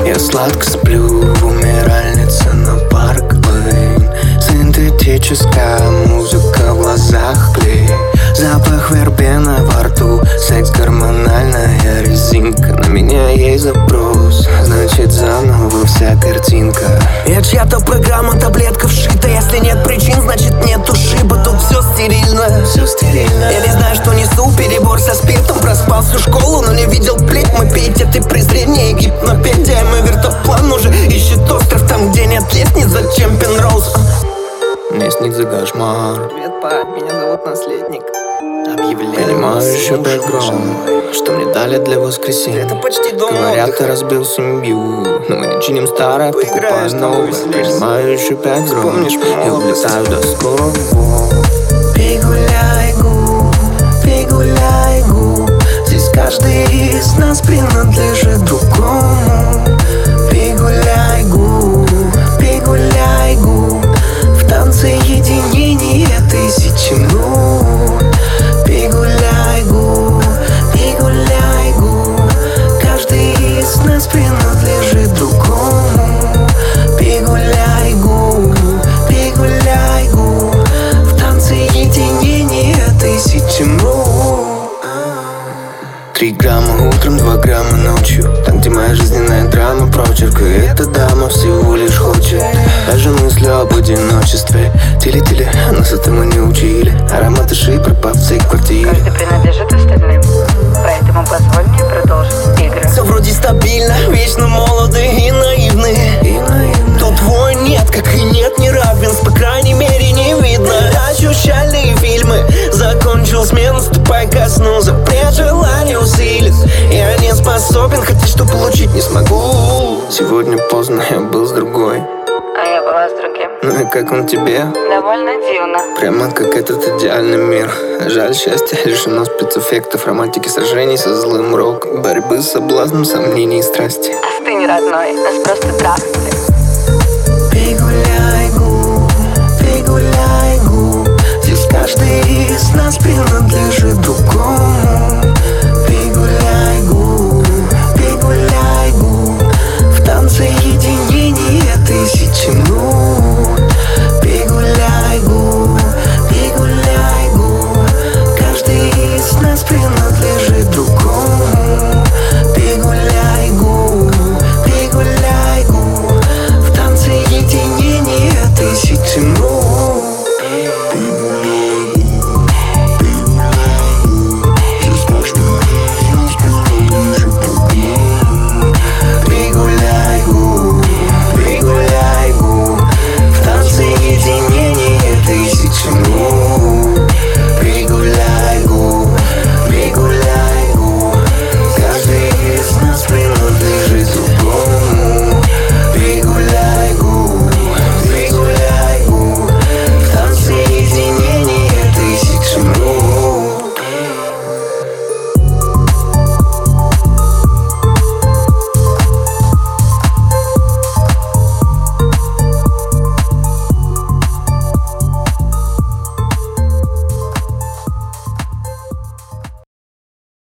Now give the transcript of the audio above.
Я сладко сплю в умиральнице на Парк Лейн. Синтетическая музыка в глазах, клей. Запах вербены во рту, секс гормональная резинка. На меня есть запрос, значит заново вся картинка. Я чья-то программа, таблетка вшита. Если нет причин, значит нет ушиба. Тут все стерильно, все стерильно. Я не знаю, что несу, перебор со спиртом. Проспал всю школу, но не видел плеть. Мы пиетет презрение и гипнопедия. Мой вертоплан уже ищет остров там, где нет лестниц. Зачем Пенроуз? Мне снится кошмар. Привет, пап, меня зовут Наследник. Понимаю еще бэкграунд, что мне дали для воскресенья. Это почти дома. Говорят, ты разбил семью, но мы не чиним старое, покупаем новое. Понимаю еще 5 гром, и улетаю до скорого. Пригуляй, гу, пригуляй, гу. Здесь каждый из нас принадлежит другому. Пригуляй, гу, пригуляй, гу. В танце единение тысячи нот. Пригуляй, гу, пригуляй, гу. Каждый из нас принадлежит другому. Пригуляй, гу, пригуляй, гу. В танце единение тысячи нот. 3 грамма утром, 2 грамма ночью. Там, где моя жизненная драма, прочерк. И эта дама всего лишь хочет. Даже мысли об одиночестве. Тили-тили, нас этому не учили. Ароматы ши, пропав в своей квартире. Каждый принадлежит остальным, поэтому позволь мне продолжить игры. Все вроде стабильно, вечно молоды и наивны. То твой нет, как и нет неравенств, по крайней мере не видно. Ощущальные фильмы, закончил смену, ступай ко сну. Запрет желание усилит, я не способен, хотя что получить не смогу. Сегодня поздно, я был с другой. А я была с другим. Ну и как он тебе? Довольно дивно. Прямо как этот идеальный мир. Жаль, счастье лишено спецэффектов, романтики, сражений со злым роком, борьбы с соблазном, сомнений и страсти. Остынь, родной, нас просто трахнули. Пригуляй, гу, пригуляй, гу. Здесь каждый из нас принадлежит другому.